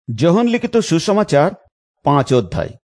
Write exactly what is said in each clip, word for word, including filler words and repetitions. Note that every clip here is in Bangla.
যোহন লিখিত সুসমাচার পাঁচ অধ্যায়।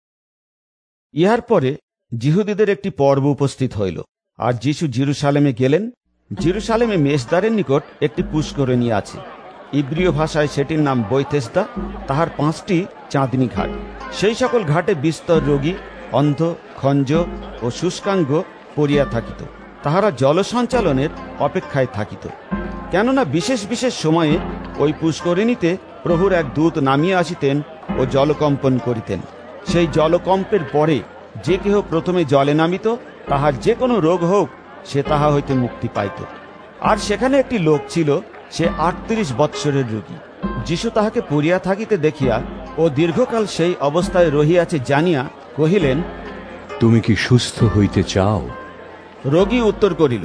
ইহার পরে যিহুদীদের একটি পর্ব উপস্থিত হইল, আর যীশু জেরুসালেমে গেলেন। জেরুসালেমে মেষদ্বারের নিকট একটি পুষ্করিণী আছে, ইব্রীয় ভাষায় সেটির নাম বৈথেসদা। তাহার পাঁচটি চাঁদনি ঘাট। সেই সকল ঘাটে বিস্তর রোগী, অন্ধ, খঞ্জ ও শুষ্কাঙ্গ পড়িয়া থাকিত। তাহারা জলসঞ্চালনের অপেক্ষায় থাকিত, কেননা বিশেষ বিশেষ সময়ে ওই পুষ্করিণীতে প্রভুর এক দূত নামিয়া আসিতেন ও জলকম্পন করিতেন। সেই জলকম্পের পরে যে কেহ প্রথমে জলে নামিত, তাহার যে কোনো রোগ হোক, সে তাহা হইতে মুক্তি পাইত। আর সেখানে একটি লোক ছিল, সে আটত্রিশ বৎসরের রোগী। যীশু তাহাকে পড়িয়া থাকিতে দেখিয়া ও দীর্ঘকাল সেই অবস্থায় রহিয়াছে জানিয়া কহিলেন, তুমি কি সুস্থ হইতে চাও? রোগী উত্তর করিল,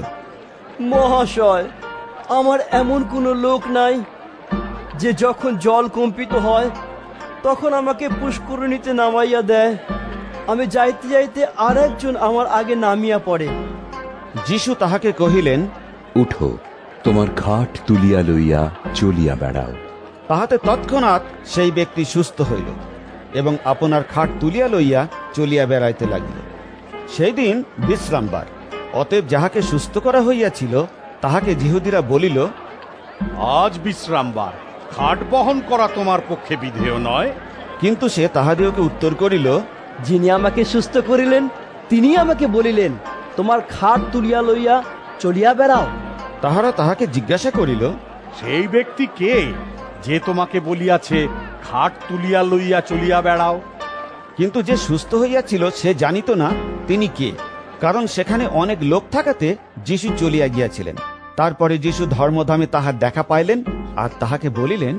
মহাশয়, আমার এমন কোনো লোক নাই যে যখন জল কম্পিত হয় তখন আমাকে পুষ্করিণীতে নামাইয়া দেয়। আমি যাইতে যাইতে আর একজন আমার আগে নামিয়া পড়ে। যীশু তাহাকে কহিলেন, উঠো, তোমার খাট তুলিয়া লইয়া চলিয়া বেড়াও। তাহাতে তৎক্ষণাৎ সেই ব্যক্তি সুস্থ হইল এবং আপনার খাট তুলিয়া লইয়া চলিয়া বেড়াইতে লাগিল। সেই দিন বিশ্রামবার। অতএব যাহাকে সুস্থ করা হইয়াছিল তাহাকে যিহুদীরা বলিল, আজ বিশ্রামবার, খাট বহন করা তোমার পক্ষে বিধেয় নয়। কিন্তু সে তাহাদিওকে উত্তর করিল, যিনি আমাকে সুস্থ করিলেন তিনি আমাকে বলিলেন, তোমার খাট তুলিয়া লইয়া চলিয়া বেড়াও। তাহারা তাহাকে জিজ্ঞাসা করিল, সেই ব্যক্তি কে যে তোমাকে বলিয়াছে, খাট তুলিয়া লইয়া চলিয়া বেড়াও? কিন্তু যে সুস্থ হইয়াছিল সে জানিত না তিনি কে, কারণ সেখানে অনেক লোক থাকাতে যীশু চলিয়া গিয়াছিলেন। তারপরে যীশু ধর্মধামে তাহার দেখা পাইলেন, আর তাহাকে বলিলেন,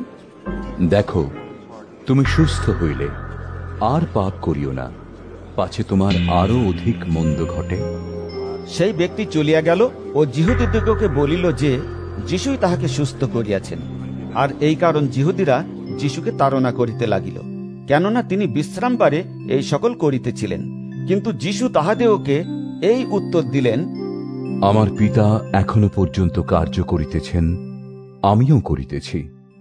দেখো, তুমি সুস্থ হইলে, আর পাপ করিও না, পাছে তোমার আরো অধিক মন্দ ঘটে। সেই ব্যক্তি চলিয়া গেল ও যিহুদীদিগকে বলিল যে যীশুই তাহাকে সুস্থ করিয়াছেন। আর এই কারণ যিহুদীরা যীশুকে তাড়না করিতে লাগিল, কেননা তিনি বিশ্রামবারে এই সকল করিতেছিলেন। কিন্তু যীশু তাহাদিওকে এই উত্তর দিলেন, আমার পিতা এখনো পর্যন্ত কার্য করিতেছেন, আমিও করিতেছি।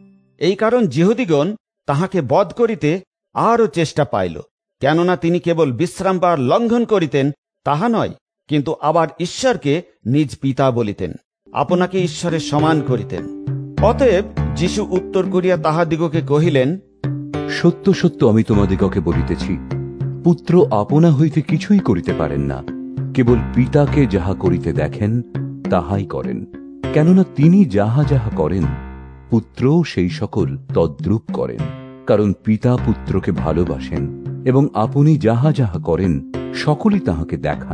এই কারণ যিহুদীগণ তাহাকে বধ করিতে আরও চেষ্টা পাইল, কেননা তিনি কেবল বিশ্রামবার লঙ্ঘন করিতেন তাহা নয়, কিন্তু আবার ঈশ্বরকে নিজ পিতা বলিতেন, আপনাকে ঈশ্বরের সমান করিতেন। অতএব যীশু উত্তর করিয়া তাহাদিগকে কহিলেন, সত্য সত্য আমি তোমাদিগকে বলিতেছি, পুত্র আপনা হইতে কিছুই করিতে পারেন না, কেবল পিতাকে যাহা করিতে দেখেন তাহাই করেন। কেননা তিনি যাহা যাহা করেন, পুত্রও সেই সকল তদ্রূপ করেন। কারণ পিতা পুত্রকে ভালোবাসেন এবং আপনি যাহা যাহা করেন সকলই তাহাকে দেখান।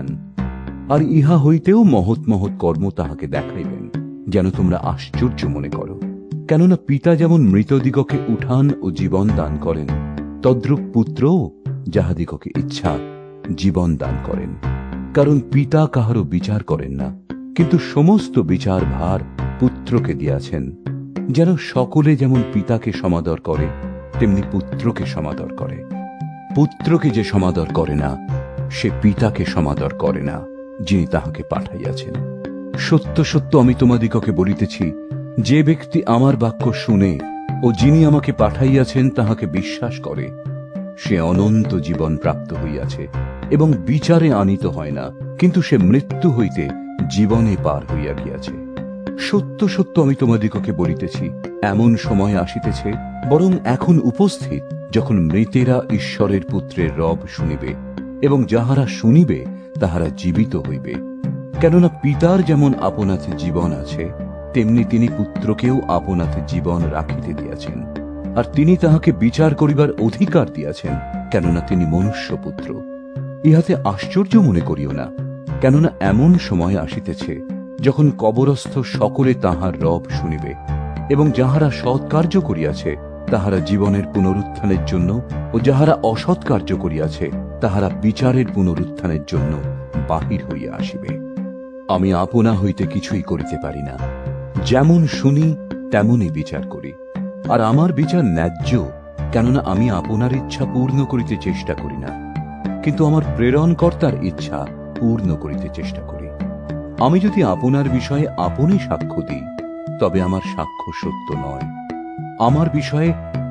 আর ইহা হইতেও মহৎ মহৎ কর্ম তাহাকে দেখাইবেন, যেন তোমরা আশ্চর্য মনে করো। কেননা পিতা যেমন মৃতদিগকে উঠান ও জীবন দান করেন, তদ্রূপ পুত্রও যাহাদিগকে ইচ্ছা জীবন দান করেন। কারণ পিতা কাহারও বিচার করেন না, কিন্তু সমস্ত বিচার ভার পুত্রকে দিয়াছেন, যেন সকলে যেমন পিতাকে সমাদর করে তেমনি পুত্রকে সমাদর করে। পুত্রকে যে সমাদর করে না, সে পিতাকে সমাদর করে না যিনি তাহাকে পাঠাইয়াছেন। সত্য সত্য আমি তোমাদিগকে বলিতেছি, যে ব্যক্তি আমার বাক্য শুনে ও যিনি আমাকে পাঠাইয়াছেন তাহাকে বিশ্বাস করে, সে অনন্ত জীবন প্রাপ্ত হইয়াছে এবং বিচারে আনিত হয় না, কিন্তু সে মৃত্যু হইতে জীবনে পার হইয়া গিয়াছে। সত্য সত্য আমি তোমাদিগকে বলিতেছি, এমন সময় আসিতেছে, বরং এখন উপস্থিত, যখন মৃতেরা ঈশ্বরের পুত্রের রব শুনিবে, এবং যাহারা শুনিবে তাহারা জীবিত হইবে। কেননা পিতার যেমন আপনাতে জীবন আছে, তেমনি তিনি পুত্রকেও আপনাতে জীবন রাখিতে দিয়াছেন। আর তিনি তাহাকে বিচার করিবার অধিকার দিয়াছেন, কেননা তিনি মনুষ্য পুত্র। ইহাতে আশ্চর্য মনে করিও না, কেননা এমন সময় আসিতেছে, যখন কবরস্থ সকলে তাহার রব শুনিবে, এবং যাহারা সৎকার্য করিয়াছে তাহারা জীবনের পুনরুত্থানের জন্য, ও যাহারা অসৎ কার্য করিয়াছে তাহারা বিচারের পুনরুত্থানের জন্য বাহির হইয়া আসিবে। আমি আপনা হইতে কিছুই করিতে পারি না, যেমন শুনি তেমনই বিচার করি। আর আমার বিচার ন্যায্য, কেননা আমি আপনার ইচ্ছা পূর্ণ করিতে চেষ্টা করি না, কিন্তু আমার প্রেরণকর্তার ইচ্ছা পূর্ণ করিতে চেষ্টা করি। আমি যদি আপনার বিষয়ে আপনি সাক্ষ্য দিই, তবে আমার সাক্ষ্য সত্য নয়। আমার বিষয়ে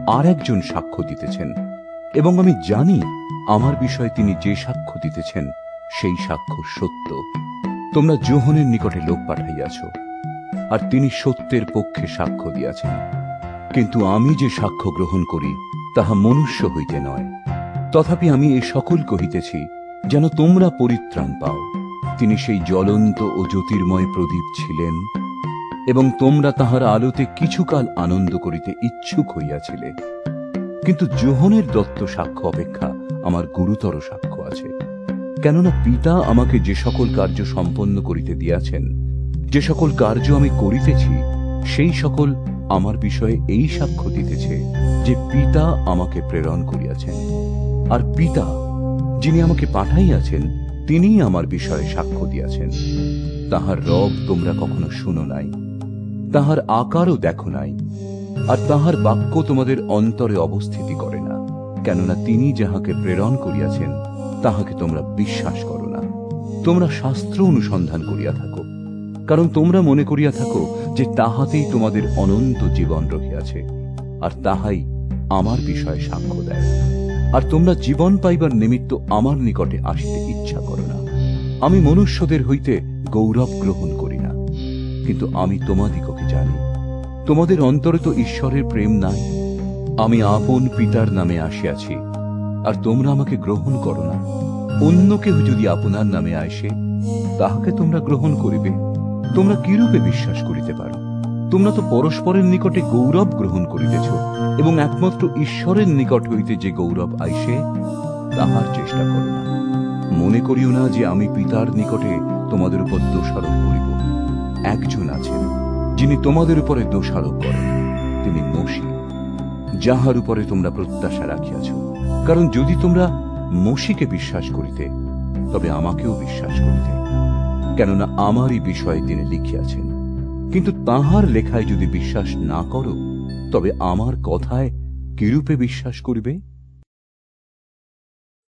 আর একজন সাক্ষ্য দিতেছেন, এবং আমি জানি আমার বিষয়ে তিনি যে সাক্ষ্য দিতেছেন সেই সাক্ষ্য সত্য। তোমরা যোহনের নিকটে লোক পাঠাইয়াছ, আর তিনি সত্যের পক্ষে সাক্ষ্য দিয়াছেন। কিন্তু আমি যে সাক্ষ্য গ্রহণ করি তাহা মনুষ্য হইতে নয়। তথাপি আমি এই সকল কহিতেছি, যেন তোমরা পরিত্রাণ পাও। তিনি সেই জ্বলন্ত ও জ্যোতির্ময় প্রদীপ ছিলেন, এবং তোমরা তাহার আলোতে কিছুকাল আনন্দ করিতে ইচ্ছুক হইয়াছিলে। কিন্তু যোহনের দত্ত সাক্ষ্য অপেক্ষা আমার গুরুতর সাক্ষ্য আছে। কেননা পিতা আমাকে যে সকল কার্য সম্পন্ন করিতে দিয়াছেন, যে সকল কার্য আমি করিতেছি, সেই সকল আমার বিষয়ে এই সাক্ষ্য দিতেছে যে পিতা আমাকে প্রেরণ করিয়াছেন। আর পিতা যিনি আমাকে পাঠাইয়াছেন, তিনিই আমার বিষয়ে সাক্ষ্য দিয়াছেন। তাহার রব তোমরা কখনো শুনো নাই, তাহার আকারও দেখো নাই, আর তাহার বাক্য তোমাদের অন্তরে অবস্থিতি করে না। কেননা তিনি যাহাকে প্রেরণ করিয়াছেন তাহাকে তোমরা বিশ্বাস করো না। তোমরা শাস্ত্র অনুসন্ধান করিয়া থাকো, কারণ তোমরা মনে করিয়া থাকো যে তাহাতেই তোমাদের অনন্ত জীবন রহিয়াছে, আর তাহাই আমার বিষয়ে সাক্ষ্য দেয়। আর তোমরা জীবন পাইবার নিমিত্ত আমার নিকটে আসিতে ইচ্ছা করো না। আমি মনুষ্যদের হইতে গৌরব গ্রহণ করি না, কিন্তু আমি তোমাদিগকে জানি, তোমাদের অন্তরে তো ঈশ্বরের প্রেম নাই। আমি আপন পিতার নামে আসিয়াছি, আর তোমরা আমাকে গ্রহণ করো না। অন্য কেহ যদি আপনার নামে আসে, তাহাকে তোমরা গ্রহণ করিবে। তোমরা কিরূপে বিশ্বাস করিতে পারো? তোমরা তো পরস্পরের নিকটে গৌরব গ্রহণ করিতেছ, এবং একমাত্র ঈশ্বরের নিকট হইতে যে গৌরব আইসে, তাহার চেষ্টা করো না। মনে করিও না যে আমি পিতার নিকটে তোমাদের উপর দোষারোপ করিব। একজন আছেন যিনি তোমাদের উপরে দোষারোপ করেন, তিনি মসি, যাহার উপরে তোমরা প্রত্যাশা রাখিয়াছ। কারণ যদি তোমরা মসিকে বিশ্বাস করিতে, তবে আমাকেও বিশ্বাস করিতে, কেননা আমারই বিষয়ে তিনি লিখিয়াছেন। কিন্তু তাহার লেখায় যদি বিশ্বাস না করো, তবে আমার কথায় কিরূপে বিশ্বাস করিবে?